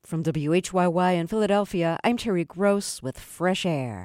From WHYY in Philadelphia, I'm Terry Gross with Fresh Air.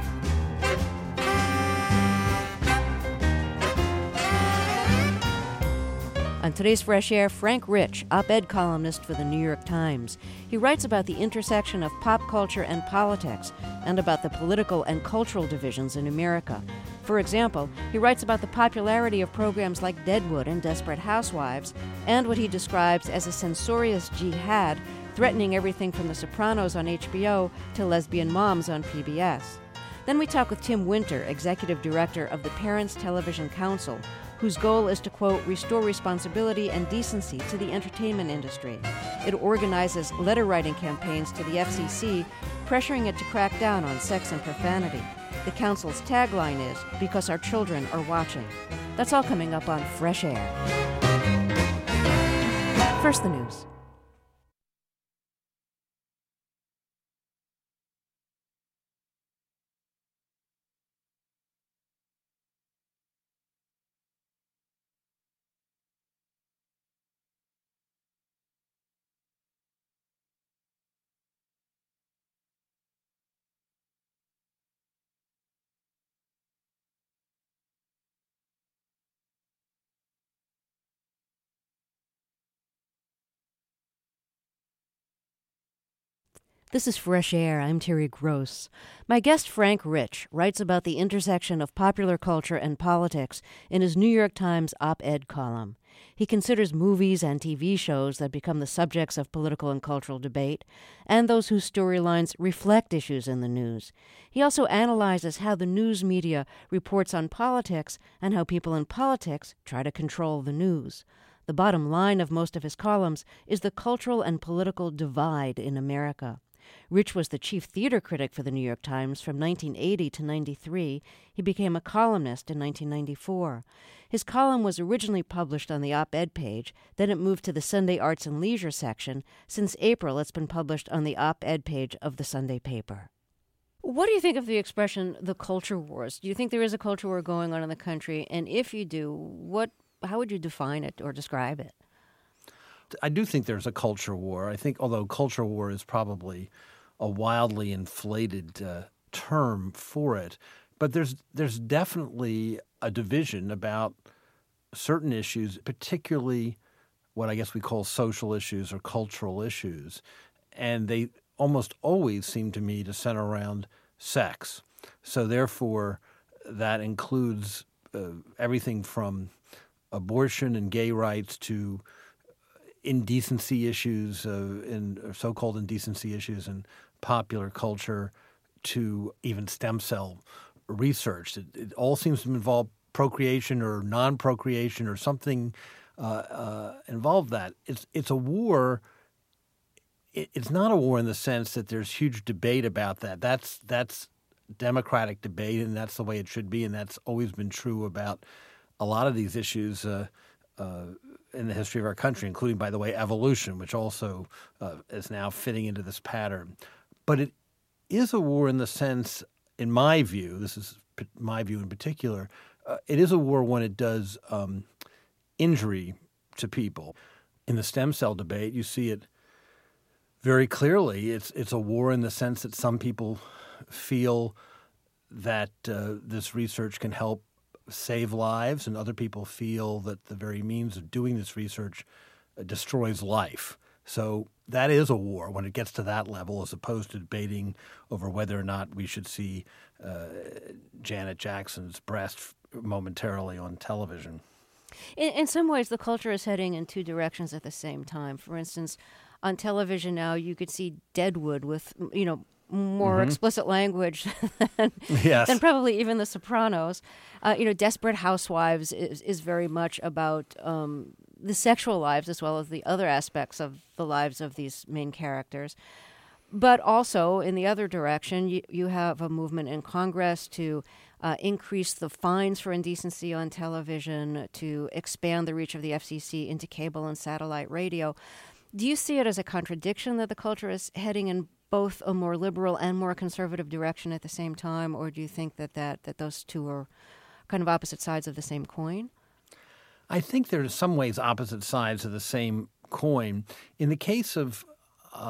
On today's Fresh Air, Frank Rich, op-ed columnist for the New York Times. He writes about the intersection of pop culture and politics, and about the political and cultural divisions in America. For example, he writes about the popularity of programs like Deadwood and Desperate Housewives, and what he describes as a censorious jihad threatening everything from The Sopranos on HBO to Lesbian Moms on PBS. Then we talk with Tim Winter, executive director of the Parents Television Council, whose goal is to, quote, restore responsibility and decency to the entertainment industry. It organizes letter-writing campaigns to the FCC, pressuring it to crack down on sex and profanity. The council's tagline is, because our children are watching. That's all coming up on Fresh Air. First, the news. This is Fresh Air. I'm Terry Gross. My guest, Frank Rich, writes about the intersection of popular culture and politics in his New York Times op-ed column. He considers movies and TV shows that become the subjects of political and cultural debate, and those whose storylines reflect issues in the news. He also analyzes how the news media reports on politics and how people in politics try to control the news. The bottom line of most of his columns is the cultural and political divide in America. Rich was the chief theater critic for the New York Times from 1980 to 93. He became a columnist in 1994. His column was originally published on the op-ed page, then it moved to the Sunday Arts and Leisure section. Since April, it's been published on the op-ed page of the Sunday paper. What do you think of the expression, the culture wars? Do you think there is a culture war going on in the country? And if you do, how would you define it or describe it? I do think there's a culture war. I think, although culture war is probably a wildly inflated term for it, but there's definitely a division about certain issues, particularly what I guess we call social issues or cultural issues, and they almost always seem to me to center around sex. So therefore, that includes everything from abortion and gay rights to indecency issues, so-called indecency issues in popular culture, to even stem cell research. It all seems to involve procreation or non-procreation or something involved that. It's a war. It's not a war in the sense that there's huge debate about that. That's democratic debate, and that's the way it should be, and that's always been true about a lot of these issues in the history of our country, including, by the way, evolution, which also is now fitting into this pattern. But it is a war in the sense, in my view, this is my view in particular, it is a war when it does injury to people. In the stem cell debate, you see it very clearly. It's a war in the sense that some people feel that this research can help save lives, and other people feel that the very means of doing this research destroys life. So that is a war when it gets to that level, as opposed to debating over whether or not we should see Janet Jackson's breast momentarily on television. In some ways, the culture is heading in two directions at the same time. For instance, on television now, you could see Deadwood with, more explicit language than probably even The Sopranos. Desperate Housewives is very much about the sexual lives as well as the other aspects of the lives of these main characters. But also, in the other direction, you have a movement in Congress to increase the fines for indecency on television, to expand the reach of the FCC into cable and satellite radio. Do you see it as a contradiction that the culture is heading in both a more liberal and more conservative direction at the same time, or do you think that those two are kind of opposite sides of the same coin? I think they're in some ways opposite sides of the same coin. In the case of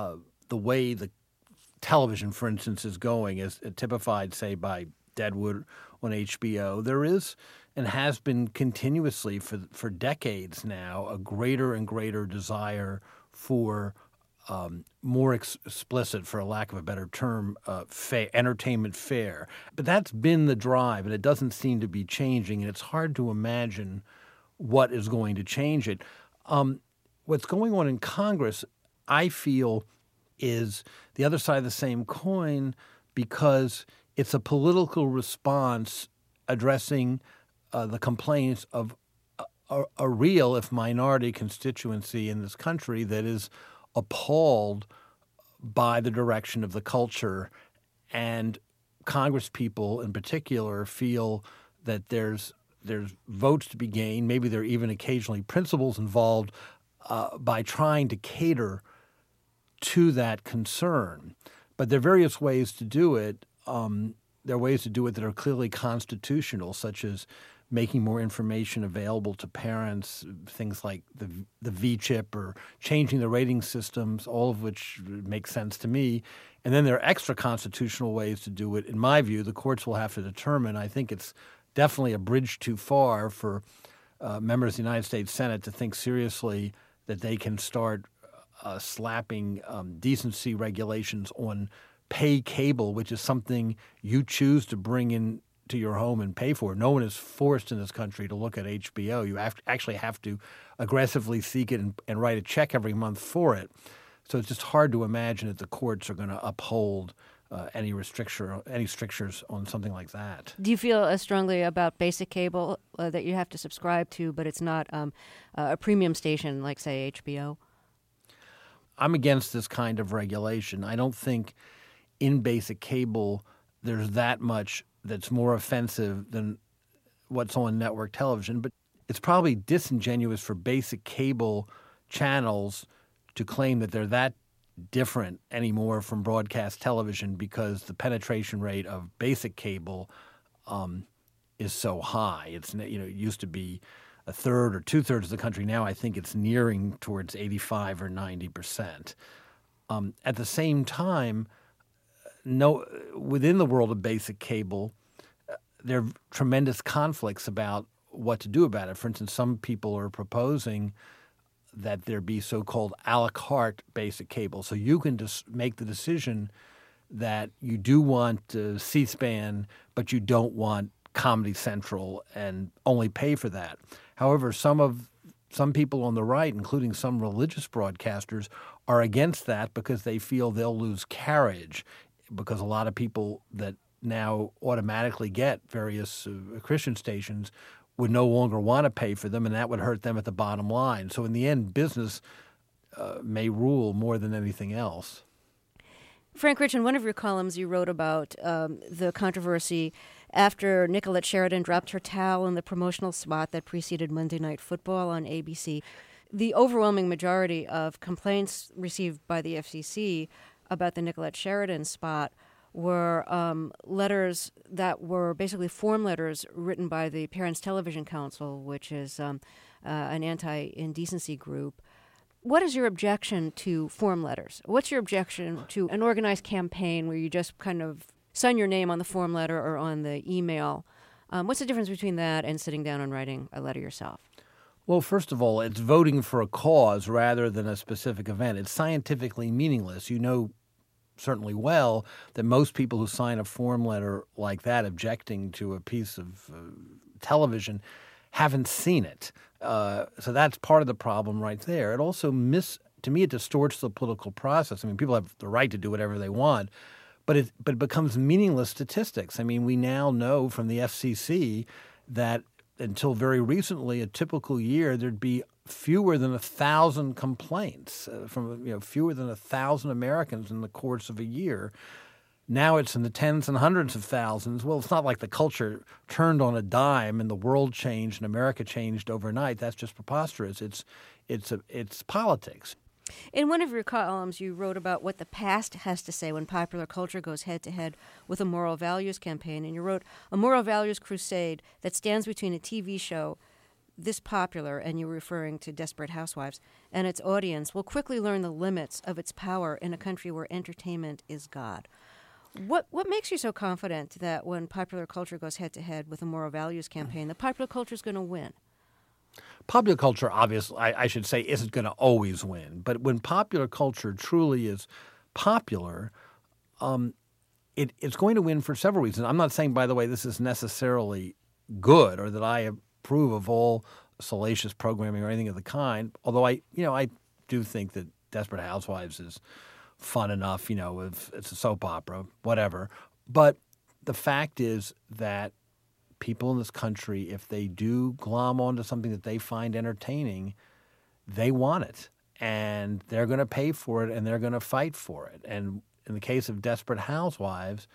the way the television, for instance, is going, as typified, say, by Deadwood on HBO, there is and has been continuously for decades now a greater and greater desire for more explicit, for a lack of a better term, entertainment fare. But that's been the drive, and it doesn't seem to be changing, and it's hard to imagine what is going to change it. What's going on in Congress, I feel, is the other side of the same coin, because it's a political response addressing the complaints of a real, if minority, constituency in this country that is appalled by the direction of the culture. And Congress people in particular feel that there's votes to be gained, maybe there are even occasionally principles involved, by trying to cater to that concern. But there are various ways to do it. There are ways to do it that are clearly constitutional, such as making more information available to parents, things like the V-chip or changing the rating systems, all of which make sense to me. And then there are extra constitutional ways to do it. In my view, the courts will have to determine. I think it's definitely a bridge too far for members of the United States Senate to think seriously that they can start slapping decency regulations on pay cable, which is something you choose to bring in to your home and pay for. No one is forced in this country to look at HBO. You actually have to aggressively seek it and write a check every month for it. So it's just hard to imagine that the courts are going to uphold any strictures on something like that. Do you feel as strongly about basic cable that you have to subscribe to, but it's not a premium station like, say, HBO? I'm against this kind of regulation. I don't think in basic cable there's that much that's more offensive than what's on network television. But it's probably disingenuous for basic cable channels to claim that they're that different anymore from broadcast television, because the penetration rate of basic cable is so high. It used to be a third or two-thirds of the country. Now I think it's nearing towards 85 or 90%. At the same time, within the world of basic cable, there are tremendous conflicts about what to do about it. For instance, some people are proposing that there be so-called a la carte basic cable. So you can just make the decision that you do want C-SPAN, but you don't want Comedy Central, and only pay for that. However, some people on the right, including some religious broadcasters, are against that because they feel they'll lose carriage, because a lot of people that now automatically get various Christian stations would no longer want to pay for them, and that would hurt them at the bottom line. So in the end, business may rule more than anything else. Frank Rich, in one of your columns, you wrote about the controversy after Nicolette Sheridan dropped her towel in the promotional spot that preceded Monday Night Football on ABC. The overwhelming majority of complaints received by the FCC about the Nicolette Sheridan spot were letters that were basically form letters written by the Parents Television Council, which is an anti-indecency group. What is your objection to form letters? What's your objection to an organized campaign where you just kind of sign your name on the form letter or on the email? What's the difference between that and sitting down and writing a letter yourself? Well, first of all, it's voting for a cause rather than a specific event. It's scientifically meaningless. You know certainly well that most people who sign a form letter like that objecting to a piece of television haven't seen it. So that's part of the problem right there. It also to me, it distorts the political process. I mean, people have the right to do whatever they want, but it becomes meaningless statistics. I mean, we now know from the FCC that until very recently, a typical year, there'd be fewer than 1,000 complaints from fewer than 1,000 Americans in the course of a year. Now it's in the tens and hundreds of thousands. Well, it's not like the culture turned on a dime and the world changed and America changed overnight. That's just preposterous. It's politics. In one of your columns, you wrote about what the past has to say when popular culture goes head-to-head with a moral values campaign. And you wrote, a moral values crusade that stands between a TV show this popular, and you're referring to Desperate Housewives, and its audience will quickly learn the limits of its power in a country where entertainment is God. What makes you so confident that when popular culture goes head-to-head with a moral values campaign, the popular culture is going to win? Popular culture, obviously, I should say, isn't going to always win. But when popular culture truly is popular, it's going to win for several reasons. I'm not saying, by the way, this is necessarily good or that I approve of all salacious programming or anything of the kind, although I do think that Desperate Housewives is fun enough, if it's a soap opera, whatever. But the fact is that people in this country, if they do glom onto something that they find entertaining, they want it. And they're going to pay for it, and they're going to fight for it. And in the case of Desperate Housewives,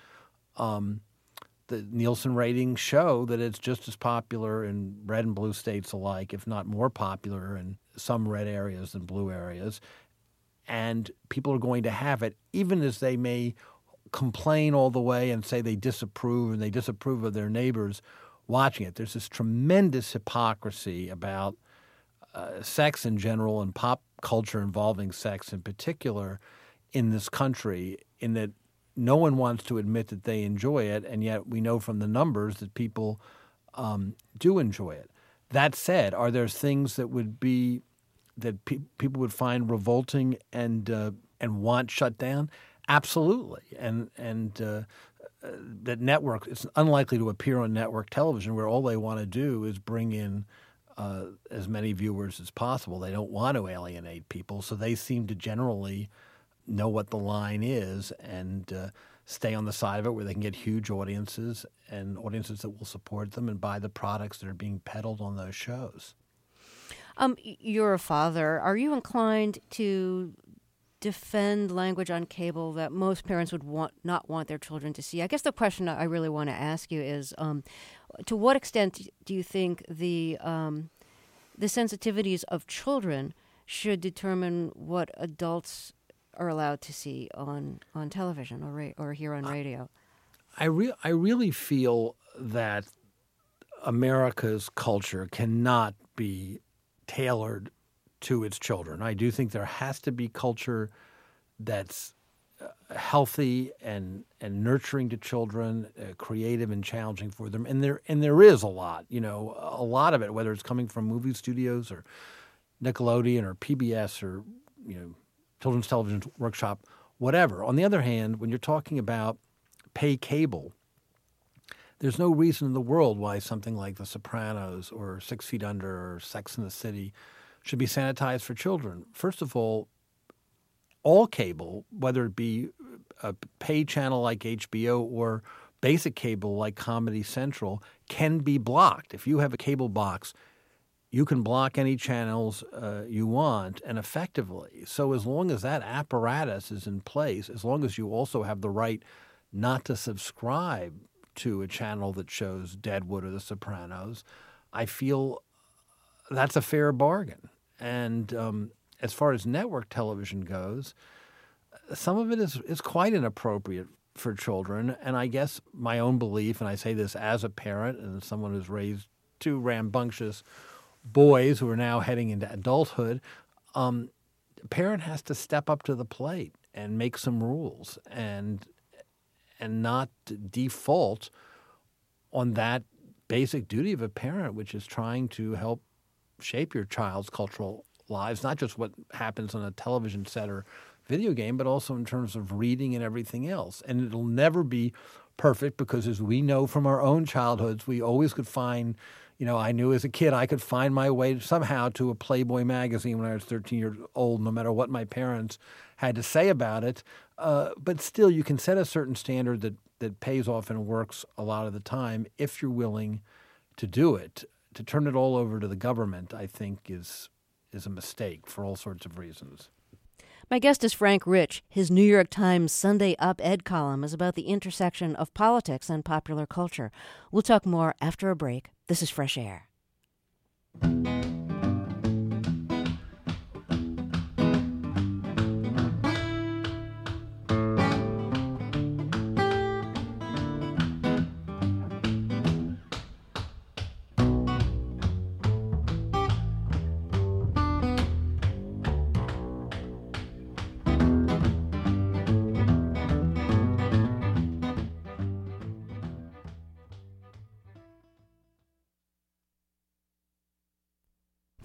the Nielsen ratings show that it's just as popular in red and blue states alike, if not more popular in some red areas than blue areas. And people are going to have it, even as they may complain all the way and say they disapprove, and they disapprove of their neighbors watching it. There's this tremendous hypocrisy about sex in general and pop culture involving sex in particular in this country, in that no one wants to admit that they enjoy it, and yet we know from the numbers that people do enjoy it. That said, are there things that would be that people would find revolting and want shut down? Absolutely, and that network, it's unlikely to appear on network television where all they want to do is bring in as many viewers as possible. They don't want to alienate people, so they seem to generally know what the line is and stay on the side of it where they can get huge audiences and audiences that will support them and buy the products that are being peddled on those shows. You're a father. Are you inclined to defend language on cable that most parents would not want their children to see? I guess the question I really want to ask you is, to what extent do you think the sensitivities of children should determine what adults are allowed to see on television or hear on radio? I really feel that America's culture cannot be tailored to its children. I do think there has to be culture that's healthy and nurturing to children, creative and challenging for them. And there is a lot of it, whether it's coming from movie studios or Nickelodeon or PBS or Children's Television Workshop, whatever. On the other hand, when you're talking about pay cable, there's no reason in the world why something like The Sopranos or 6 Feet Under or Sex and the City should be sanitized for children. First of all cable, whether it be a pay channel like HBO or basic cable like Comedy Central, can be blocked. If you have a cable box, you can block any channels you want, and effectively. So as long as that apparatus is in place, as long as you also have the right not to subscribe to a channel that shows Deadwood or The Sopranos, I feel that's a fair bargain. And as far as network television goes, some of it is quite inappropriate for children. And I guess my own belief, and I say this as a parent and as someone who's raised two rambunctious boys who are now heading into adulthood, a parent has to step up to the plate and make some rules and not default on that basic duty of a parent, which is trying to help shape your child's cultural lives, not just what happens on a television set or video game, but also in terms of reading and everything else. And it'll never be perfect because, as we know from our own childhoods, we always could find, I knew as a kid I could find my way somehow to a Playboy magazine when I was 13 years old, no matter what my parents had to say about it. But still, you can set a certain standard that pays off and works a lot of the time if you're willing to do it. To turn it all over to the government, I think, is a mistake for all sorts of reasons. My guest is Frank Rich. His New York Times Sunday op-ed column is about the intersection of politics and popular culture. We'll talk more after a break. This is Fresh Air.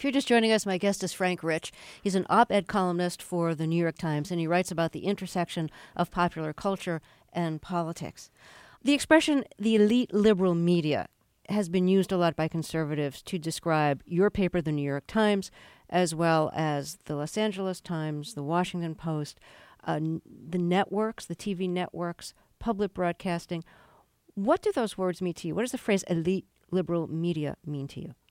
If you're just joining us, my guest is Frank Rich. He's an op-ed columnist for the New York Times, and he writes about the intersection of popular culture and politics. The expression, the elite liberal media, has been used a lot by conservatives to describe your paper, the New York Times, as well as the Los Angeles Times, the Washington Post, the networks, the TV networks, public broadcasting. What do those words mean to you? What does the phrase elite liberal media mean to you?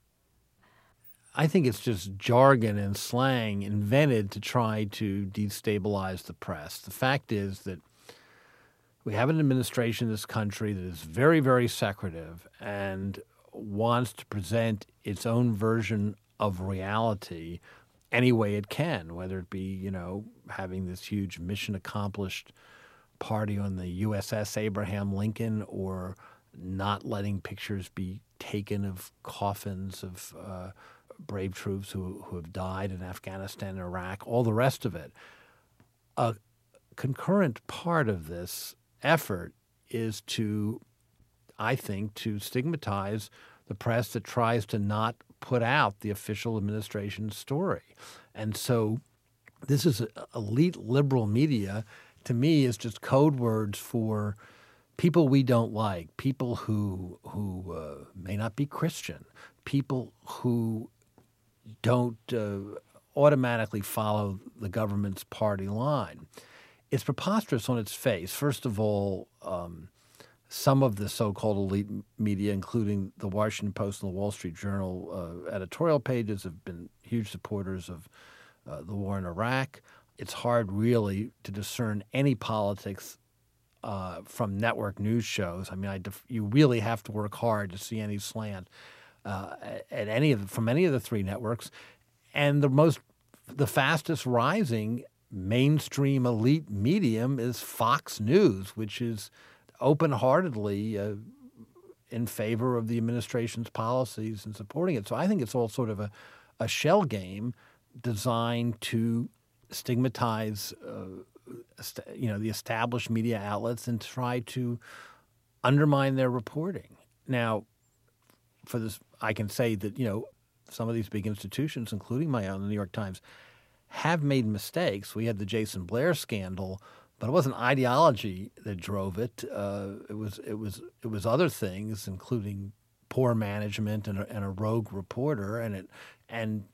I think it's just jargon and slang invented to try to destabilize the press. The fact is that we have an administration in this country that is very, very secretive and wants to present its own version of reality any way it can, whether it be, having this huge mission accomplished party on the USS Abraham Lincoln, or not letting pictures be taken of coffins of brave troops who have died in Afghanistan and Iraq, all the rest of it. A concurrent part of this effort is to stigmatize the press that tries to not put out the official administration story. And so this is elite liberal media, to me, is just code words for people we don't like, people who may not be Christian, people who don't automatically follow the government's party line. It's preposterous on its face. First of all, some of the so-called elite media, including the Washington Post and the Wall Street Journal editorial pages, have been huge supporters of the war in Iraq. It's hard really to discern any politics from network news shows. I mean, you really have to work hard to see any slant from any of the three networks. And the fastest rising mainstream elite medium is Fox News, which is open-heartedly in favor of the administration's policies and supporting it. So I think it's all sort of a shell game designed to stigmatize the established media outlets and try to undermine their reporting. Now, for this, I can say that some of these big institutions, including my own, the New York Times, have made mistakes. We had the Jason Blair scandal, but it wasn't ideology that drove it. It was other things, including poor management and a rogue reporter. And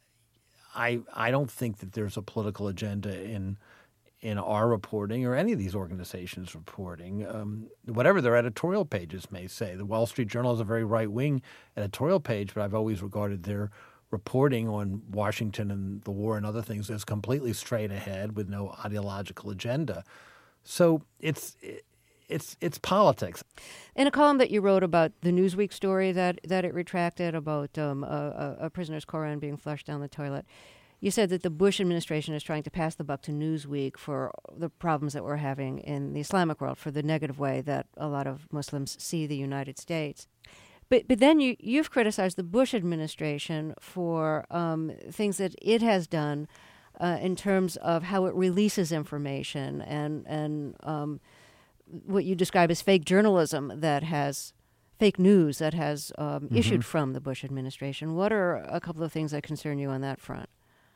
I don't think that there's a political agenda in our reporting or any of these organizations' reporting, whatever their editorial pages may say. The Wall Street Journal is a very right-wing editorial page, but I've always regarded their reporting on Washington and the war and other things as completely straight ahead with no ideological agenda. So it's politics. In a column that you wrote about the Newsweek story that it retracted about a prisoner's Koran being flushed down the toilet, you said that the Bush administration is trying to pass the buck to Newsweek for the problems that we're having in the Islamic world, for the negative way that a lot of Muslims see the United States. But then you've criticized the Bush administration for things that it has done in terms of how it releases information and what you describe as fake journalism fake news that has issued from the Bush administration. What are a couple of things that concern you on that front?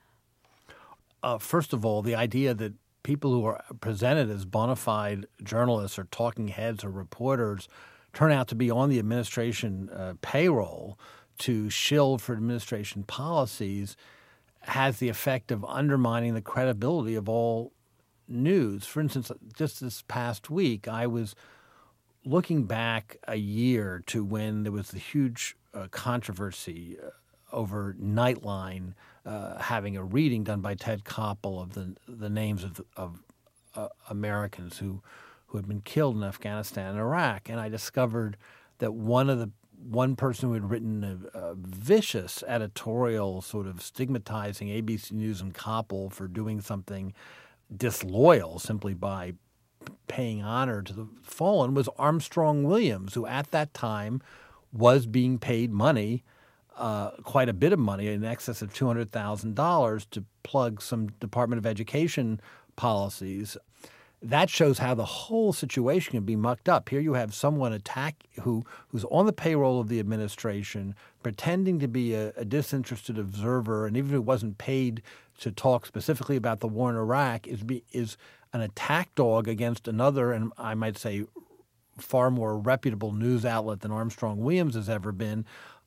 First of all, the idea that people who are presented as bona fide journalists or talking heads or reporters turn out to be on the administration payroll to shill for administration policies has the effect of undermining the credibility of all news. For instance, just this past week, I was looking back a year to when there was the huge controversy over Nightline having a reading done by Ted Koppel of the names of Americans who had been killed in Afghanistan and Iraq. And I discovered that one person who had written a vicious editorial sort of stigmatizing ABC News and Koppel for doing something disloyal simply by paying honor to the fallen was Armstrong Williams, who at that time was being paid money, quite a bit of money, in excess of $200,000 to plug some Department of Education policies. that shows how the whole situation can be mucked up. Here you have someone who's on the payroll of the administration, pretending to be a disinterested observer, and even if he wasn't paid to talk specifically about the war in Iraq, is an attack dog against another, and I might say far more reputable news outlet than Armstrong Williams has ever been,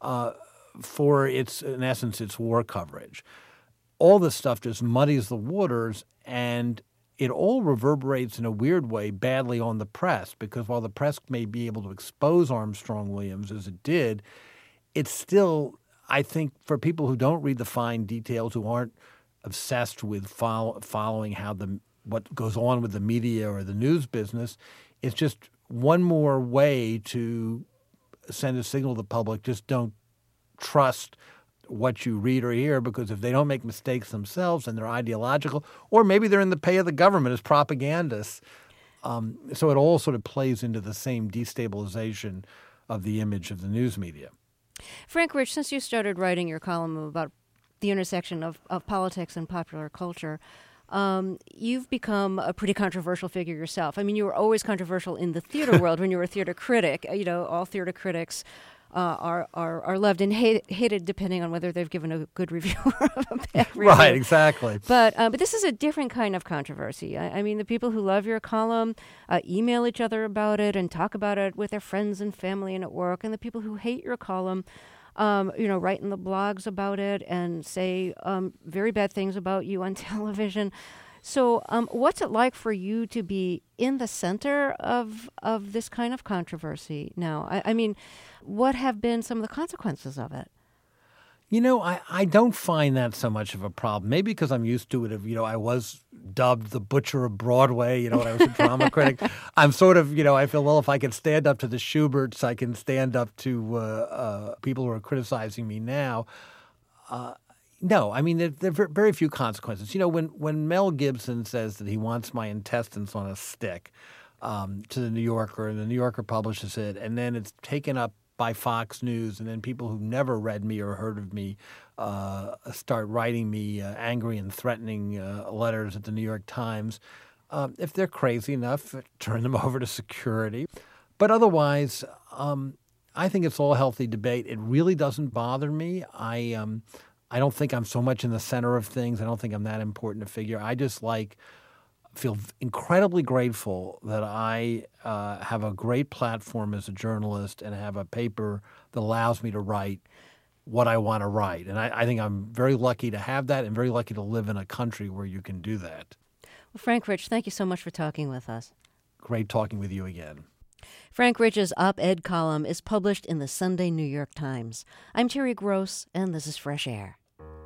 for in essence, its war coverage. All this stuff just muddies the waters, and it all reverberates in a weird way badly on the press, because while the press may be able to expose Armstrong Williams as it did, it's still, I think, for people who don't read the fine details, who aren't obsessed with following what goes on with the media or the news business, it's just one more way to send a signal to the public: just don't trust what you read or hear, because if they don't make mistakes themselves and they're ideological, or maybe they're in the pay of the government as propagandists. So it all sort of plays into the same destabilization of the image of the news media. Frank Rich, since you started writing your column about the intersection of politics and popular culture, you've become a pretty controversial figure yourself. I mean, you were always controversial in the theater world when you were a theater critic. You know, all theater critics are loved and hated depending on whether they've given a good review or a bad review. Right, exactly. But this is a different kind of controversy. I mean, the people who love your column email each other about it and talk about it with their friends and family and at work. And the people who hate your column, write in the blogs about it and say very bad things about you on television. So what's it like for you to be in the center of this kind of controversy now? I mean, what have been some of the consequences of it? You know, I don't find that so much of a problem. Maybe because I'm used to it. I was dubbed the butcher of Broadway, when I was a drama critic. I'm sort of, I feel, well, if I can stand up to the Schuberts, I can stand up to people who are criticizing me now. No, I mean, there are very few consequences. When Mel Gibson says that he wants my intestines on a stick to the New Yorker, and the New Yorker publishes it, and then it's taken up by Fox News, and then people who never read me or heard of me start writing me angry and threatening letters at the New York Times. If they're crazy enough, turn them over to security. But otherwise, I think it's all healthy debate. It really doesn't bother me. I don't think I'm so much in the center of things. I don't think I'm that important a figure. I just feel incredibly grateful that I have a great platform as a journalist and have a paper that allows me to write what I want to write. And I think I'm very lucky to have that, and very lucky to live in a country where you can do that. Well, Frank Rich, thank you so much for talking with us. Great talking with you again. Frank Rich's op-ed column is published in the Sunday New York Times. I'm Terry Gross, and this is Fresh Air.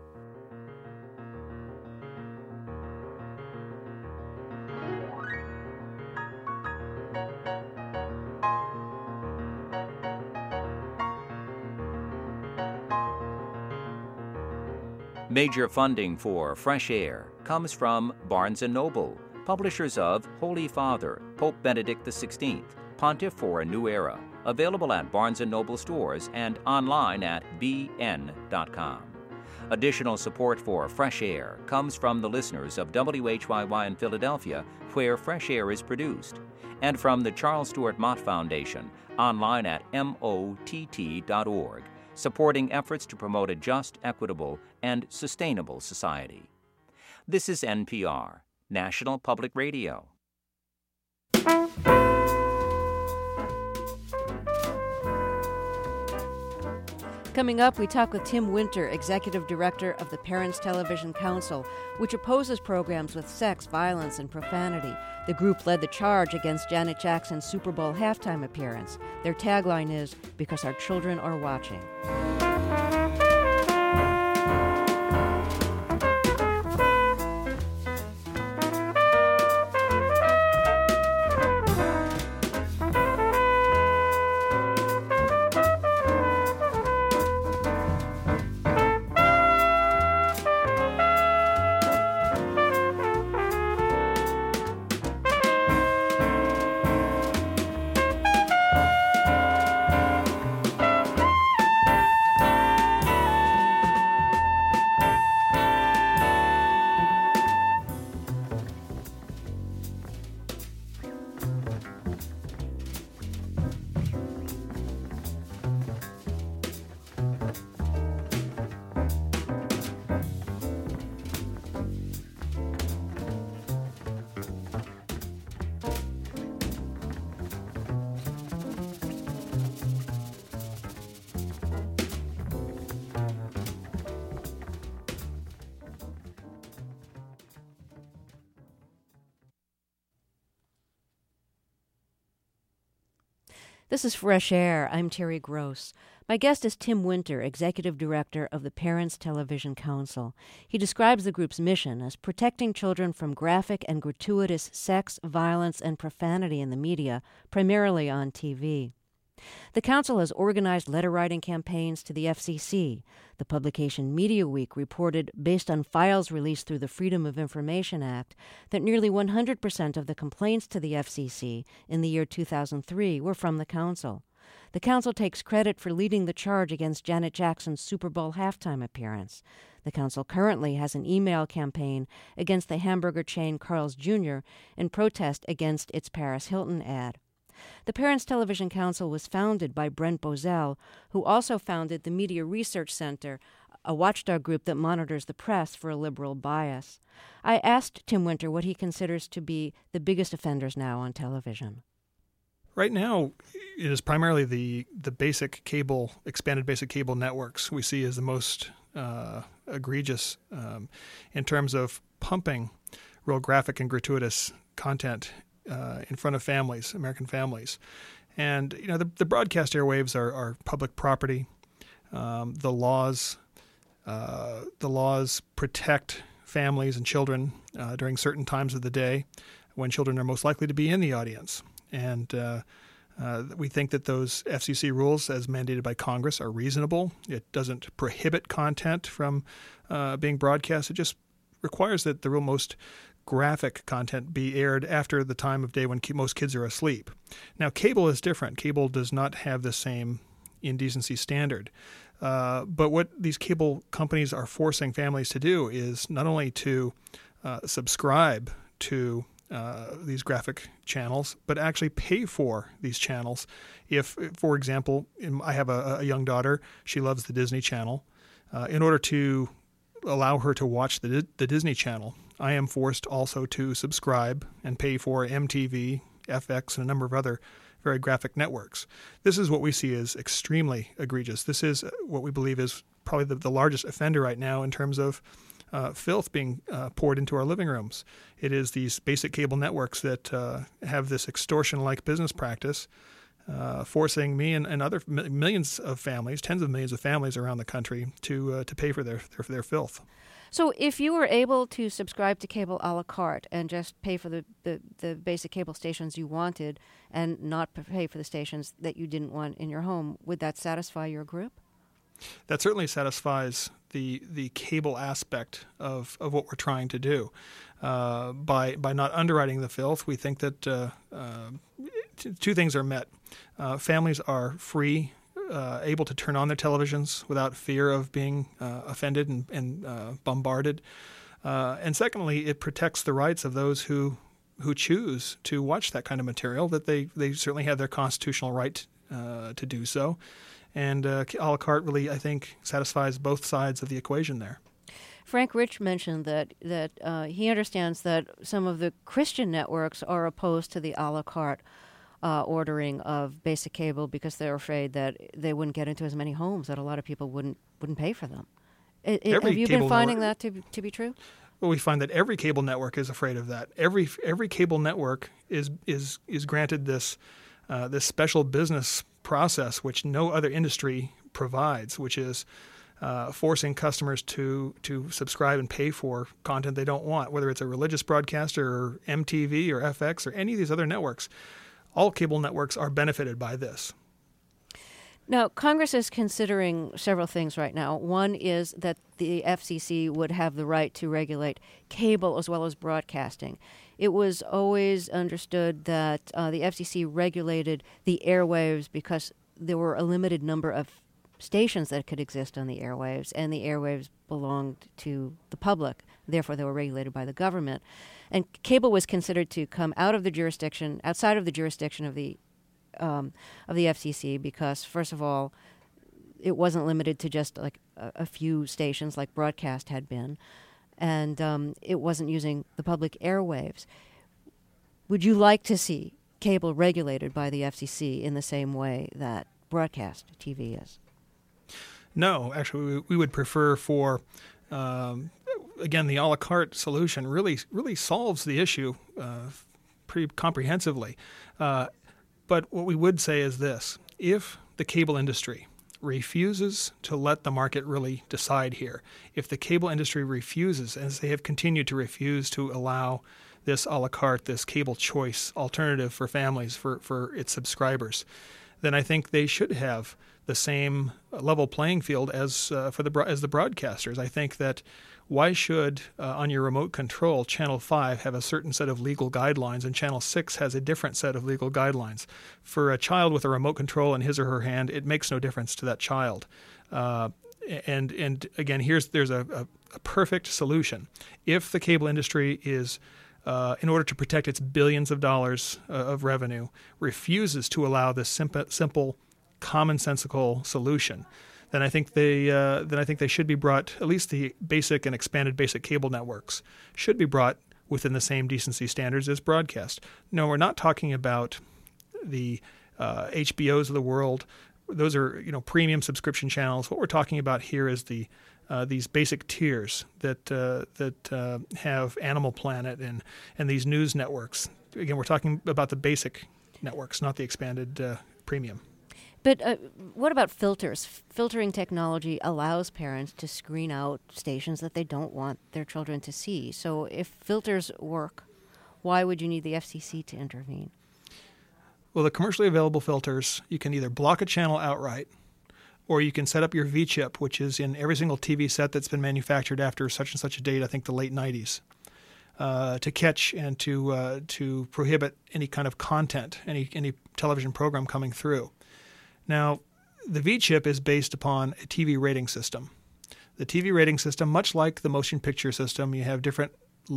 Major funding for Fresh Air comes from Barnes & Noble, publishers of Holy Father, Pope Benedict XVI, Pontiff for a New Era, available at Barnes & Noble stores and online at bn.com. Additional support for Fresh Air comes from the listeners of WHYY in Philadelphia, where Fresh Air is produced, and from the Charles Stewart Mott Foundation, online at mott.org, supporting efforts to promote a just, equitable, and sustainable society. This is NPR, National Public Radio. Coming up, we talk with Tim Winter, Executive Director of the Parents Television Council, which opposes programs with sex, violence, and profanity. The group led the charge against Janet Jackson's Super Bowl halftime appearance. Their tagline is, "Because our children are watching." This is Fresh Air. I'm Terry Gross. My guest is Tim Winter, Executive Director of the Parents Television Council. He describes the group's mission as protecting children from graphic and gratuitous sex, violence, and profanity in the media, primarily on TV. The council has organized letter-writing campaigns to the FCC. The publication Media Week reported, based on files released through the Freedom of Information Act, that nearly 100% of the complaints to the FCC in the year 2003 were from the council. The council takes credit for leading the charge against Janet Jackson's Super Bowl halftime appearance. The council currently has an email campaign against the hamburger chain Carl's Jr. in protest against its Paris Hilton ad. The Parents Television Council was founded by Brent Bozell, who also founded the Media Research Center, a watchdog group that monitors the press for a liberal bias. I asked Tim Winter what he considers to be the biggest offenders now on television. Right now, it is primarily the basic cable, expanded basic cable networks we see as the most egregious in terms of pumping real graphic and gratuitous content in front of families, American families. And, the broadcast airwaves are public property. The laws protect families and children during certain times of the day when children are most likely to be in the audience. And we think that those FCC rules, as mandated by Congress, are reasonable. It doesn't prohibit content from being broadcast. It just requires that the real most graphic content be aired after the time of day when most kids are asleep. Now, cable is different. Cable does not have the same indecency standard. But what these cable companies are forcing families to do is not only to subscribe to these graphic channels, but actually pay for these channels. If, for example, I have a young daughter, she loves the Disney Channel. In order to allow her to watch the Disney Channel, I am forced also to subscribe and pay for MTV, FX, and a number of other very graphic networks. This is what we see as extremely egregious. This is what we believe is probably the largest offender right now in terms of filth being poured into our living rooms. It is these basic cable networks that have this extortion-like business practice, forcing me and other millions of families, tens of millions of families around the country to pay for their filth. So if you were able to subscribe to cable a la carte and just pay for the basic cable stations you wanted and not pay for the stations that you didn't want in your home, would that satisfy your group? That certainly satisfies the cable aspect of what we're trying to do. By not underwriting the filth, we think that two things are met. Families are free, able to turn on their televisions without fear of being offended and bombarded. And secondly, it protects the rights of those who choose to watch that kind of material, that they certainly have their constitutional right to do so. And a la carte really, I think, satisfies both sides of the equation there. Frank Rich mentioned that he understands that some of the Christian networks are opposed to the a la carte ordering of basic cable because they're afraid that they wouldn't get into as many homes, that a lot of people wouldn't pay for them. Have you been finding that to be true? Well, we find that every cable network is afraid of that. Every cable network is granted this special business process which no other industry provides, which is forcing customers to subscribe and pay for content they don't want, whether it's a religious broadcaster or MTV or FX or any of these other networks. All cable networks are benefited by this. Now, Congress is considering several things right now. One is that the FCC would have the right to regulate cable as well as broadcasting. It was always understood that the FCC regulated the airwaves because there were a limited number of stations that could exist on the airwaves, and the airwaves belonged to the public. Therefore, they were regulated by the government. And cable was considered to come outside of the jurisdiction of the FCC because, first of all, it wasn't limited to just like a few stations like broadcast had been, and it wasn't using the public airwaves. Would you like to see cable regulated by the FCC in the same way that broadcast TV is? No, actually, we would prefer for, again, the a la carte solution really solves the issue pretty comprehensively. But what we would say is this: if the cable industry refuses to let the market really decide here, if the cable industry refuses, as they have continued to refuse to allow this a la carte, this cable choice alternative for families, for its subscribers, then I think they should have the same level playing field as the broadcasters. I think that why should, on your remote control, Channel 5 have a certain set of legal guidelines and Channel 6 has a different set of legal guidelines? For a child with a remote control in his or her hand, it makes no difference to that child. And again, there's a perfect solution. If the cable industry is, in order to protect its billions of dollars of revenue, refuses to allow this simple, commonsensical solution, then I think they should be brought, at least the basic and expanded basic cable networks should be brought within the same decency standards as broadcast. No, we're not talking about the HBOs of the world. Those are premium subscription channels. What we're talking about here is these basic tiers that have Animal Planet and these news networks. Again, we're talking about the basic networks, not the expanded premium. But what about filters? Filtering technology allows parents to screen out stations that they don't want their children to see. So if filters work, why would you need the FCC to intervene? Well, the commercially available filters, you can either block a channel outright, or you can set up your V-chip, which is in every single TV set that's been manufactured after such and such a date, I think the late 90s, to catch and to prohibit any kind of content, any television program coming through. Now, the V-chip is based upon a TV rating system. The TV rating system, much like the motion picture system, you have different,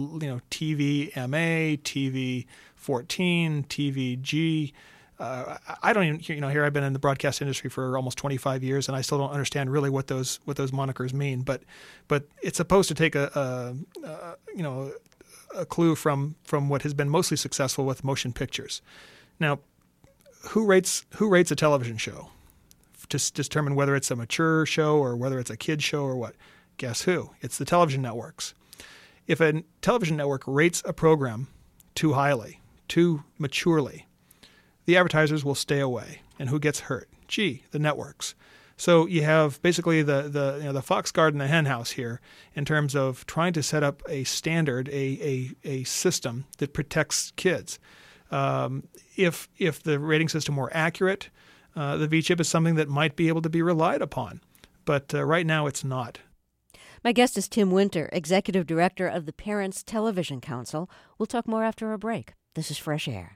TV MA, TV 14, TV G. I don't even, here I've been in the broadcast industry for almost 25 years, and I still don't understand really what those monikers mean. But it's supposed to take a clue from what has been mostly successful with motion pictures. Now, who rates a television show to determine whether it's a mature show or whether it's a kid show or what? Guess who? It's the television networks. If a television network rates a program too highly, too maturely, the advertisers will stay away. And who gets hurt? The networks. So you have basically the fox guard and the hen house here in terms of trying to set up a standard, a system that protects kids. If the rating system were accurate, the V-chip is something that might be able to be relied upon. But right now it's not. My guest is Tim Winter, Executive Director of the Parents Television Council. We'll talk more after a break. This is Fresh Air.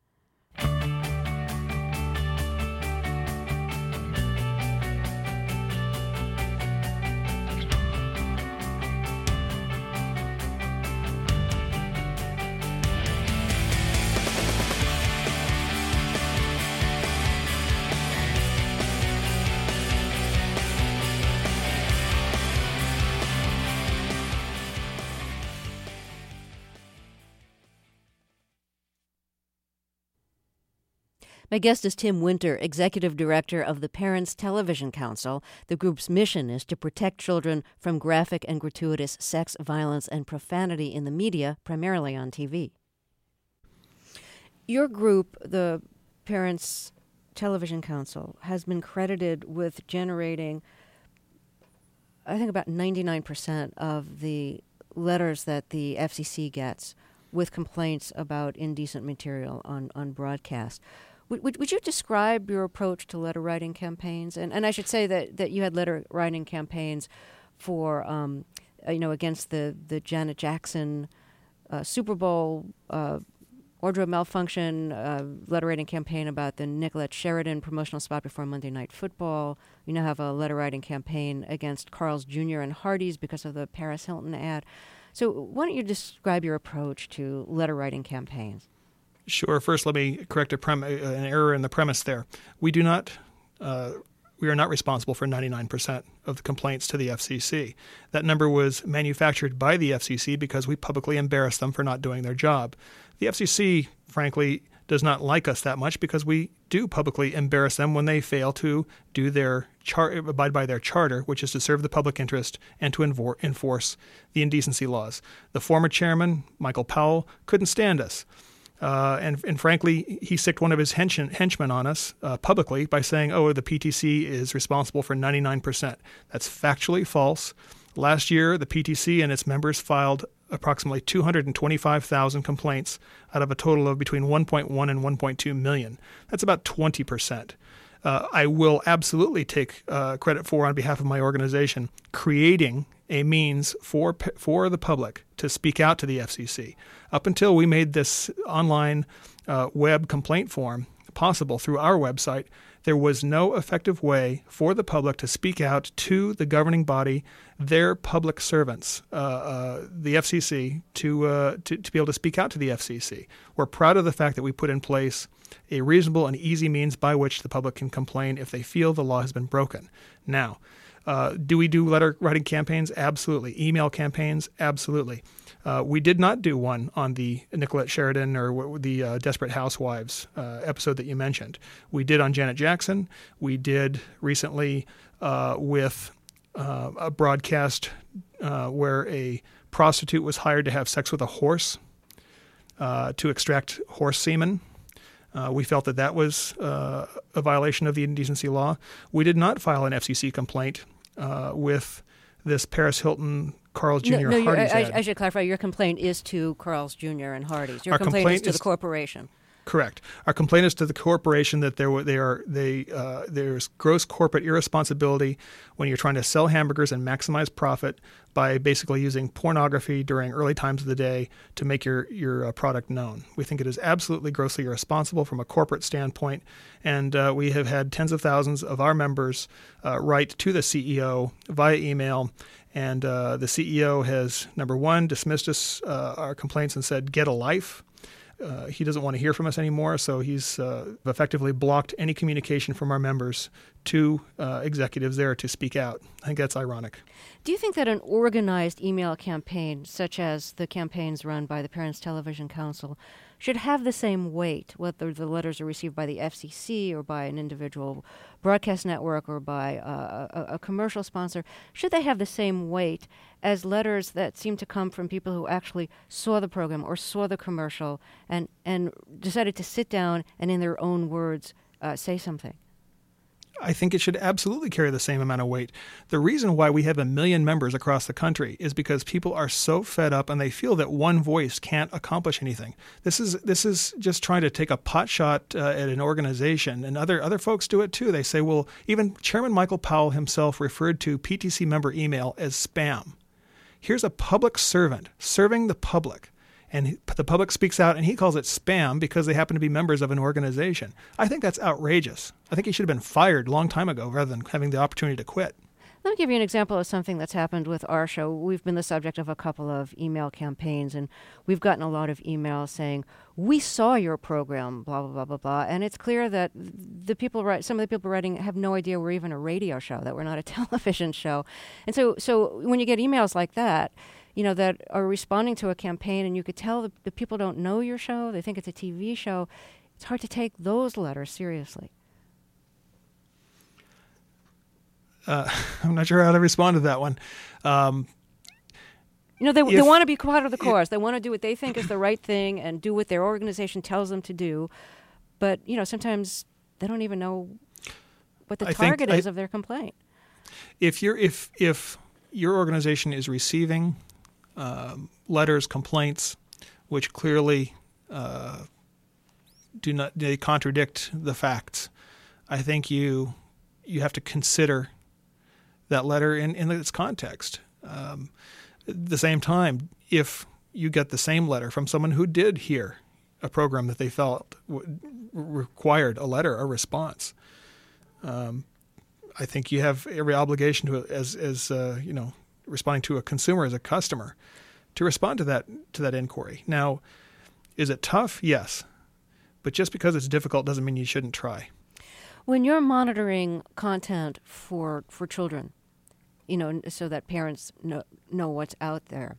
My guest is Tim Winter, Executive Director of the Parents Television Council. The group's mission is to protect children from graphic and gratuitous sex, violence, and profanity in the media, primarily on TV. Your group, the Parents Television Council, has been credited with generating, I think, about 99% of the letters that the FCC gets with complaints about indecent material on broadcast. Would you describe your approach to letter writing campaigns? And I should say that you had letter writing campaigns for, against the Janet Jackson Super Bowl wardrobe malfunction, letter writing campaign about the Nicolette Sheridan promotional spot before Monday Night Football. You now have a letter writing campaign against Carl's Jr. and Hardee's because of the Paris Hilton ad. So why don't you describe your approach to letter writing campaigns? Sure. First, let me correct an error in the premise there. We are not responsible for 99% of the complaints to the FCC. That number was manufactured by the FCC because we publicly embarrassed them for not doing their job. The FCC, frankly, does not like us that much because we do publicly embarrass them when they fail to do abide by their charter, which is to serve the public interest and to enforce the indecency laws. The former chairman, Michael Powell, couldn't stand us. And frankly, he sicked one of his henchmen on us publicly by saying, oh, the PTC is responsible for 99%. That's factually false. Last year, the PTC and its members filed approximately 225,000 complaints out of a total of between 1.1 and 1.2 million. That's about 20%. I will absolutely take credit for, on behalf of my organization, creating a means for the public to speak out to the FCC. Up until we made this online web complaint form possible through our website, there was no effective way for the public to speak out to the governing body, their public servants, the FCC, to be able to speak out to the FCC. We're proud of the fact that we put in place a reasonable and easy means by which the public can complain if they feel the law has been broken. Now, do we do letter writing campaigns? Absolutely. Email campaigns? Absolutely. We did not do one on the Nicolette Sheridan or the Desperate Housewives episode that you mentioned. We did on Janet Jackson. We did recently with a broadcast where a prostitute was hired to have sex with a horse to extract horse semen. We felt that was a violation of the indecency law. We did not file an FCC complaint with this Paris Hilton Carl's Jr. Hardee's ad. I should clarify, your complaint is to Carl's Jr. and Hardee's. Your complaint is to the corporation. Correct. Our complaint is to the corporation that there's gross corporate irresponsibility when you're trying to sell hamburgers and maximize profit by basically using pornography during early times of the day to make your product known. We think it is absolutely grossly irresponsible from a corporate standpoint, and we have had tens of thousands of our members write to the CEO via email. And the CEO has, number one, dismissed our complaints and said, get a life. He doesn't want to hear from us anymore, so he's effectively blocked any communication from our members to executives there to speak out. I think that's ironic. Do you think that an organized email campaign, such as the campaigns run by the Parents Television Council, should have the same weight, whether the letters are received by the FCC or by an individual broadcast network or by a commercial sponsor? Should they have the same weight as letters that seem to come from people who actually saw the program or saw the commercial and decided to sit down and in their own words say something? I think it should absolutely carry the same amount of weight. The reason why we have 1 million members across the country is because people are so fed up and they feel that one voice can't accomplish anything. This is just trying to take a pot shot at an organization, and other folks do it too. They say, well, even Chairman Michael Powell himself referred to PTC member email as spam. Here's a public servant serving the public. And the public speaks out, and he calls it spam because they happen to be members of an organization. I think that's outrageous. I think he should have been fired a long time ago rather than having the opportunity to quit. Let me give you an example of something that's happened with our show. We've been the subject of a couple of email campaigns, and we've gotten a lot of emails saying, we saw your program, blah, blah, blah, blah, blah. And it's clear that some of the people writing have no idea we're even a radio show, that we're not a television show. And so when you get emails like that, that are responding to a campaign, and you could tell the people don't know your show, they think it's a TV show, it's hard to take those letters seriously. I'm not sure how to respond to that one. They want to be part of the cause. They want to do what they think is the right thing and do what their organization tells them to do. But, sometimes they don't even know what the target is of their complaint. If your organization is receiving letters, complaints, which clearly they contradict the facts, I think you have to consider that letter in its context. At the same time, if you get the same letter from someone who did hear a program that they felt required a letter, a response, I think you have every obligation to, as responding to a consumer as a customer, to respond to that inquiry. Now, is it tough? Yes. But just because it's difficult doesn't mean you shouldn't try. When you're monitoring content for children, so that parents know what's out there,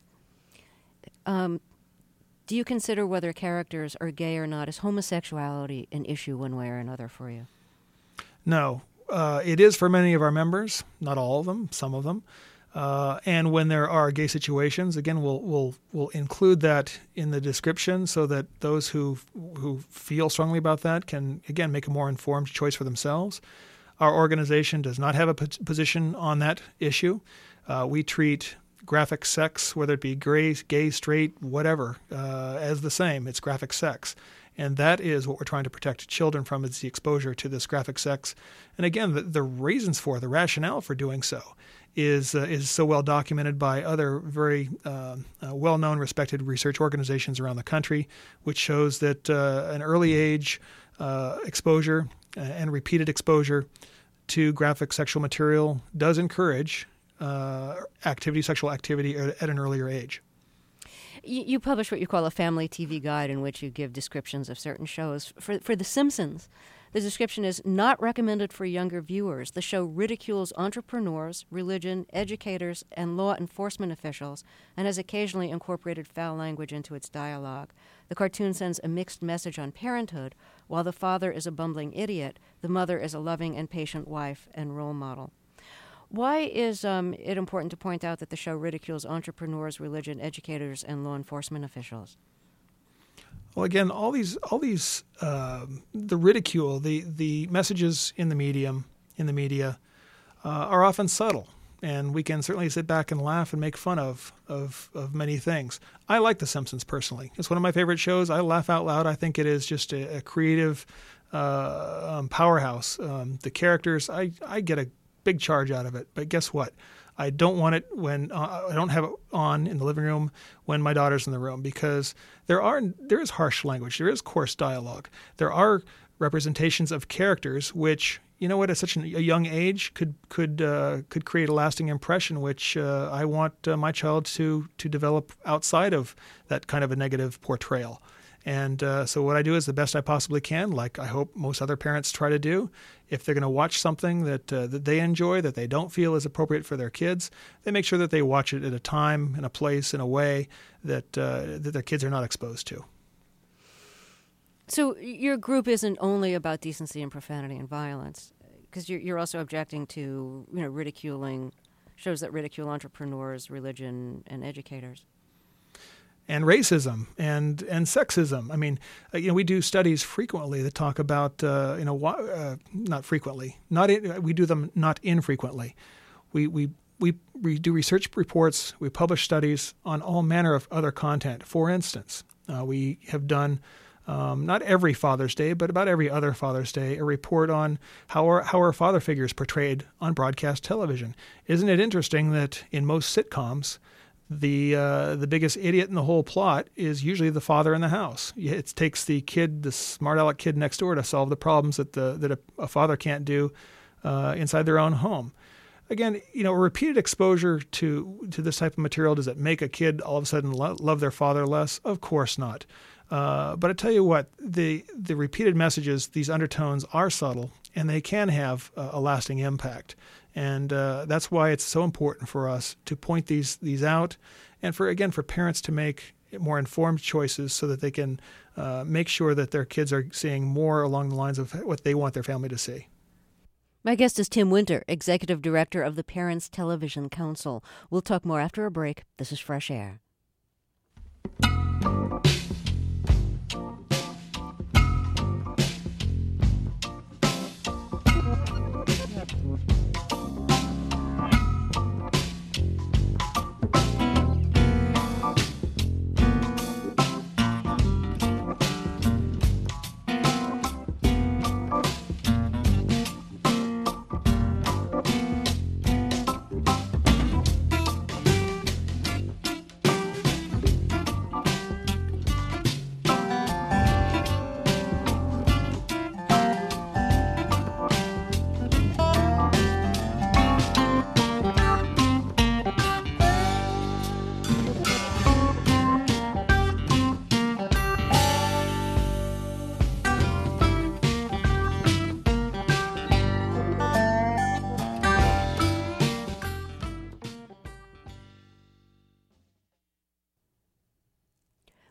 do you consider whether characters are gay or not? Is homosexuality an issue one way or another for you? No. It is for many of our members, not all of them, some of them. And when there are gay situations, again, we'll include that in the description so that those who feel strongly about that can, again, make a more informed choice for themselves. Our organization does not have a position on that issue. We treat graphic sex, whether it be gay, straight, whatever, as the same. It's graphic sex. And that is what we're trying to protect children from, is the exposure to this graphic sex. And again, the reasons for, the rationale for doing so is so well documented by other very well-known, respected research organizations around the country, which shows that an early age exposure and repeated exposure to graphic sexual material does encourage sexual activity at an earlier age. You publish what you call a family TV guide, in which you give descriptions of certain shows. For The Simpsons, the description is not recommended for younger viewers. The show ridicules entrepreneurs, religion, educators, and law enforcement officials, and has occasionally incorporated foul language into its dialogue. The cartoon sends a mixed message on parenthood. While the father is a bumbling idiot, the mother is a loving and patient wife and role model. Why is it important to point out that the show ridicules entrepreneurs, religion, educators, and law enforcement officials? Well, again, all these, the ridicule, the messages in the media, are often subtle, and we can certainly sit back and laugh and make fun of many things. I like The Simpsons personally. It's one of my favorite shows. I laugh out loud. I think it is just a creative powerhouse. The characters, I get a big charge out of it. But guess what? I don't want it when I don't have it on in the living room when my daughter's in the room, because there is harsh language, there is coarse dialogue, there are representations of characters which, you know what, at such a young age could create a lasting impression, which I want my child to develop outside of that kind of a negative portrayal. And so what I do is the best I possibly can, like I hope most other parents try to do. If they're going to watch something that they enjoy, that they don't feel is appropriate for their kids, they make sure that they watch it at a time, in a place, in a way that their kids are not exposed to. So your group isn't only about decency and profanity and violence, because you're also objecting to ridiculing shows that ridicule entrepreneurs, religion, and educators. And racism and sexism. I mean, we do studies frequently that talk about, not frequently, we do them not infrequently. We do research reports, we publish studies on all manner of other content. For instance, we have done, not every Father's Day, but about every other Father's Day, a report on how are father figures portrayed on broadcast television. Isn't it interesting that in most sitcoms, the biggest idiot in the whole plot is usually the father in the house. It takes the smart aleck kid next door to solve the problems that a father can't do inside their own home. Again, repeated exposure to this type of material, does it make a kid all of a sudden love their father less? Of course not. But I tell you what, the repeated messages, these undertones are subtle, and they can have a lasting impact. And that's why it's so important for us to point these out, and for parents to make more informed choices so that they can make sure that their kids are seeing more along the lines of what they want their family to see. My guest is Tim Winter, Executive Director of the Parents Television Council. We'll talk more after a break. This is Fresh Air.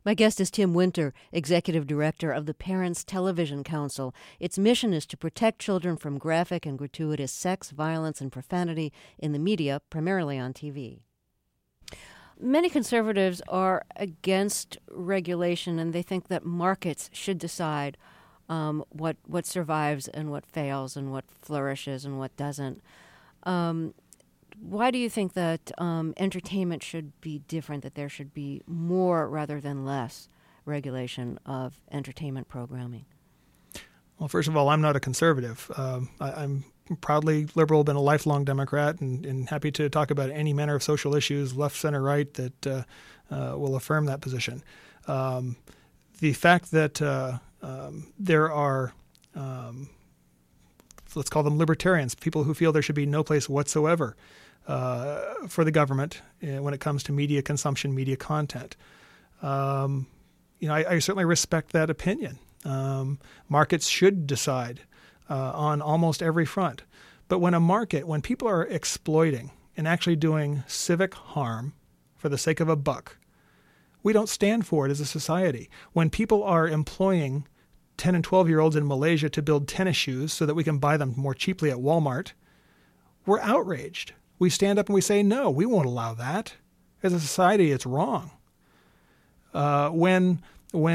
My guest is Tim Winter, Executive Director of the Parents Television Council. Its mission is to protect children from graphic and gratuitous sex, violence, and profanity in the media, primarily on TV. Many conservatives are against regulation, and they think that markets should decide what survives and what fails and what flourishes and what doesn't. Why do you think that entertainment should be different, that there should be more rather than less regulation of entertainment programming? Well, first of all, I'm not a conservative. I'm proudly liberal, been a lifelong Democrat, and happy to talk about any manner of social issues, left, center, right, that will affirm that position. The fact that there are, let's call them libertarians, people who feel there should be no place whatsoever for the government when it comes to media consumption, media content. I certainly respect that opinion. Markets should decide on almost every front. But when people are exploiting and actually doing civic harm for the sake of a buck, we don't stand for it as a society. When people are employing 10 and 12-year-olds in Malaysia to build tennis shoes so that we can buy them more cheaply at Walmart, we're outraged. We stand up and we say, no, we won't allow that. As a society, it's wrong. When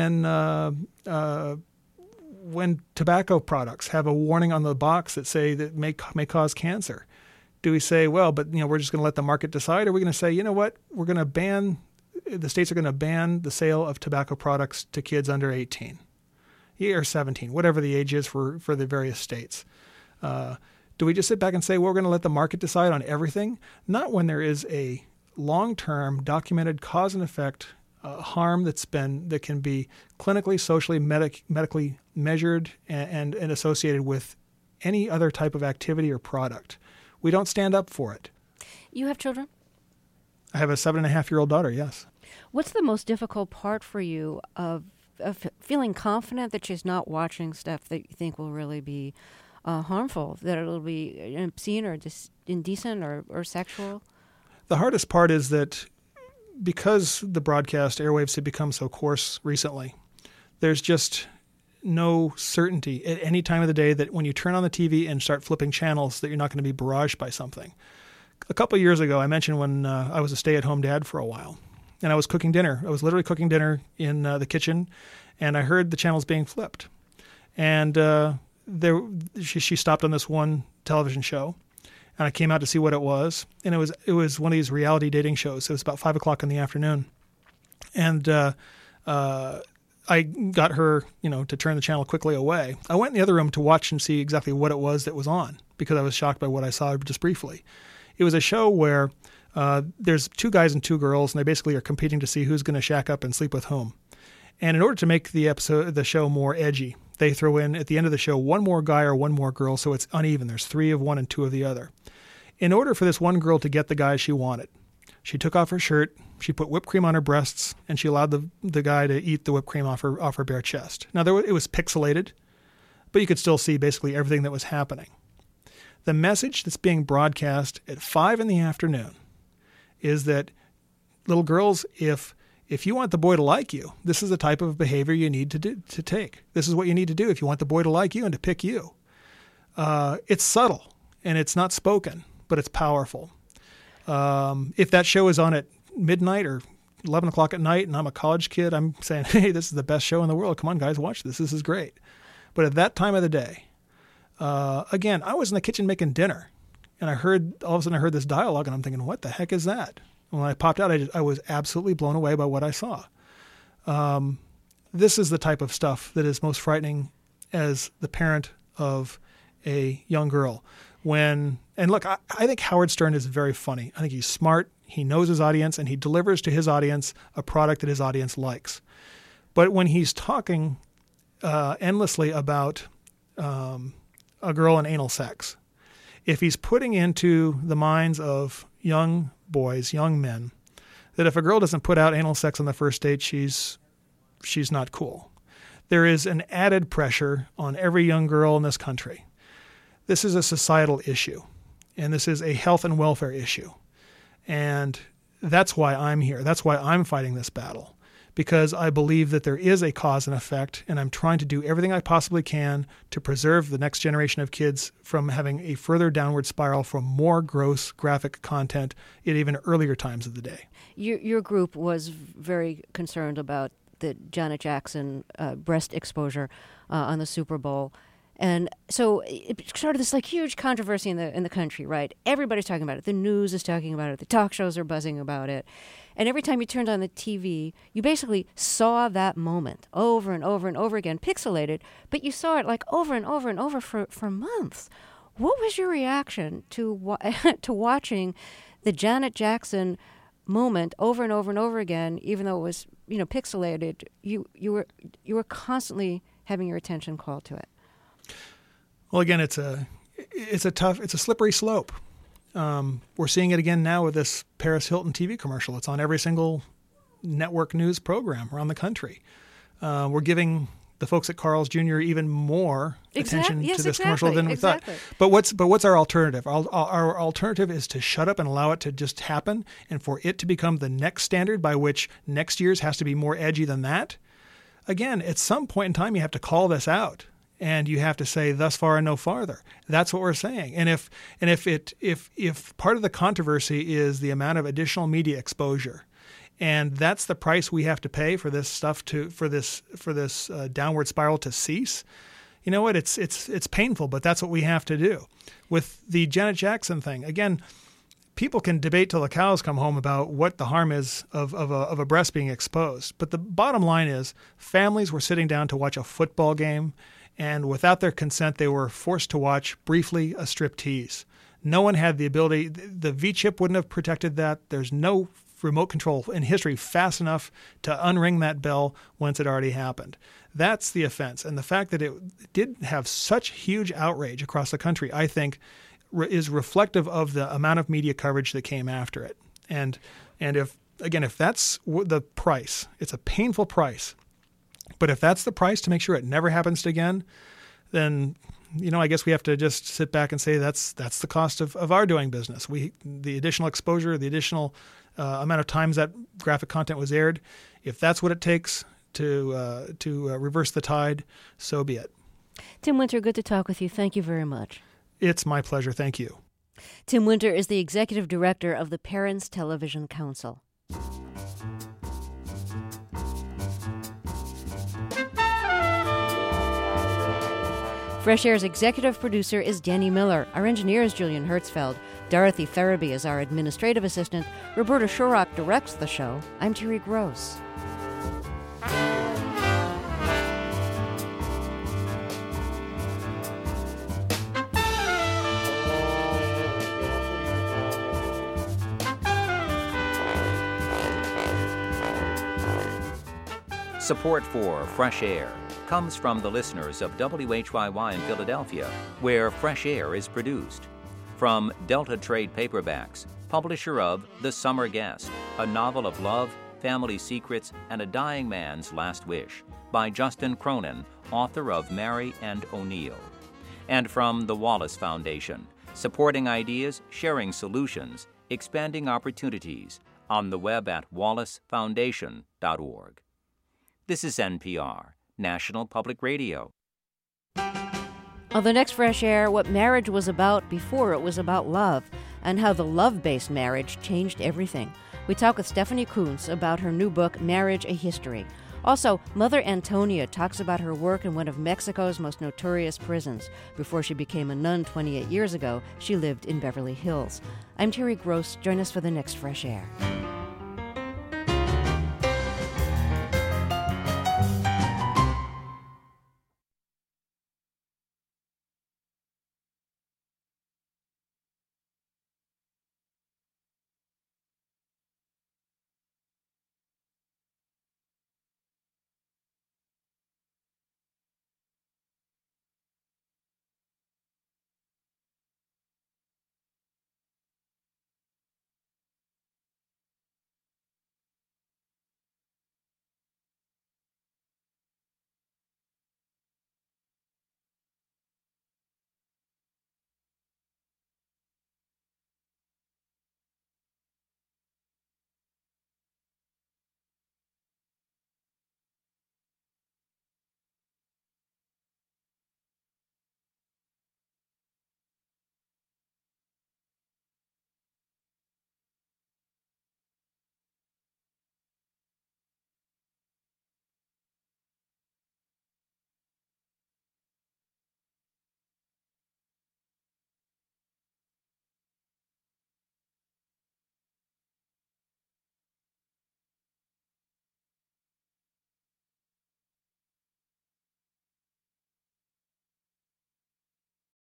tobacco products have a warning on the box that say that may cause cancer, do we say, well, but we're just going to let the market decide? Or are we going to say, you know what, the states are going to ban the sale of tobacco products to kids under 18 or 17, whatever the age is for the various states? Do we just sit back and say, well, we're going to let the market decide on everything? Not when there is a long-term documented cause and effect harm that can be clinically, socially, medically measured and associated with any other type of activity or product. We don't stand up for it. You have children? I have a 7.5-year-old daughter, yes. What's the most difficult part for you of feeling confident that she's not watching stuff that you think will really be harmful, that it'll be obscene or indecent or sexual? The hardest part is that because the broadcast airwaves have become so coarse recently, there's just no certainty at any time of the day that when you turn on the TV and start flipping channels that you're not going to be barraged by something. A couple of years ago, I mentioned when I was a stay-at-home dad for a while, and I was cooking dinner. I was literally cooking dinner in the kitchen, and I heard the channels being flipped. And she stopped on this one television show, and I came out to see what it was. And it was one of these reality dating shows. It was about 5 o'clock in the afternoon, and I got her, to turn the channel quickly away. I went in the other room to watch and see exactly what it was that was on because I was shocked by what I saw just briefly. It was a show where there's 2 guys and 2 girls, and they basically are competing to see who's going to shack up and sleep with whom. And in order to make the show more edgy, they throw in at the end of the show one more guy or one more girl, so it's uneven. There's 3 of one and 2 of the other. In order for this one girl to get the guy she wanted, she took off her shirt, she put whipped cream on her breasts, and she allowed the guy to eat the whipped cream off her bare chest. Now, it was pixelated, but you could still see basically everything that was happening. The message that's being broadcast at 5 in the afternoon is that, little girls, if you want the boy to like you, this is the type of behavior you need to take. This is what you need to do if you want the boy to like you and to pick you. It's subtle, and it's not spoken, but it's powerful. If that show is on at midnight or 11 o'clock at night and I'm a college kid, I'm saying, hey, this is the best show in the world. Come on, guys, watch this. This is great. But at that time of the day, again, I was in the kitchen making dinner, and all of a sudden I heard this dialogue, and I'm thinking, what the heck is that? When I popped out, I was absolutely blown away by what I saw. This is the type of stuff that is most frightening as the parent of a young girl. And look, I think Howard Stern is very funny. I think he's smart. He knows his audience, and he delivers to his audience a product that his audience likes. But when he's talking endlessly about a girl and anal sex, if he's putting into the minds of young boys, young men, that if a girl doesn't put out anal sex on the first date, she's not cool. There is an added pressure on every young girl in this country. This is a societal issue, and this is a health and welfare issue. And that's why I'm here. That's why I'm fighting this battle, because I believe that there is a cause and effect, and I'm trying to do everything I possibly can to preserve the next generation of kids from having a further downward spiral from more gross graphic content at even earlier times of the day. Your group was very concerned about the Janet Jackson breast exposure on the Super Bowl. And so it started this like huge controversy in the country, right? Everybody's talking about it. The news is talking about it. The talk shows are buzzing about it. And every time you turned on the TV, you basically saw that moment over and over and over again, pixelated, but you saw it like over and over and over for months. What was your reaction to to watching the Janet Jackson moment over and over and over again, even though it was, pixelated? You were constantly having your attention called to it. Well, again, it's a slippery slope. We're seeing it again now with this Paris Hilton TV commercial. It's on every single network news program around the country. We're giving the folks at Carl's Jr. even more attention to this commercial than we thought. But what's our alternative? Our alternative is to shut up and allow it to just happen, and for it to become the next standard by which next year's has to be more edgy than that. Again, at some point in time, you have to call this out. And you have to say, thus far and no farther. That's what we're saying. And if part of the controversy is the amount of additional media exposure, and that's the price we have to pay for this stuff for this downward spiral to cease, you know what? It's painful, but that's what we have to do. With the Janet Jackson thing, again, people can debate till the cows come home about what the harm is of a breast being exposed. But the bottom line is, families were sitting down to watch a football game, and without their consent, they were forced to watch briefly a striptease. No one had the ability. The V-chip wouldn't have protected that. There's no remote control in history fast enough to unring that bell once it already happened. That's the offense. And the fact that it did have such huge outrage across the country, I think, is reflective of the amount of media coverage that came after it. And if that's the price, it's a painful price. But if that's the price to make sure it never happens again, then, I guess we have to just sit back and say that's the cost of our doing business. The additional exposure, the additional amount of times that graphic content was aired, if that's what it takes to reverse the tide, so be it. Tim Winter, good to talk with you. Thank you very much. It's my pleasure. Thank you. Tim Winter is the executive director of the Parents Television Council. Fresh Air's executive producer is Danny Miller. Our engineer is Julian Hertzfeld. Dorothy Farabee is our administrative assistant. Roberta Shorrock directs the show. I'm Terry Gross. Support for Fresh Air comes from the listeners of WHYY in Philadelphia, where Fresh Air is produced. From Delta Trade Paperbacks, publisher of The Summer Guest, a novel of love, family secrets, and a dying man's last wish, by Justin Cronin, author of Mary and O'Neill. And from the Wallace Foundation, supporting ideas, sharing solutions, expanding opportunities, on the web at wallacefoundation.org. This is NPR, National Public Radio. On the next Fresh Air, what marriage was about before it was about love, and how the love-based marriage changed everything. We talk with Stephanie Coontz about her new book, Marriage, a History. Also, Mother Antonia talks about her work in one of Mexico's most notorious prisons. Before she became a nun 28 years ago, she lived in Beverly Hills. I'm Terry Gross. Join us for the next Fresh Air.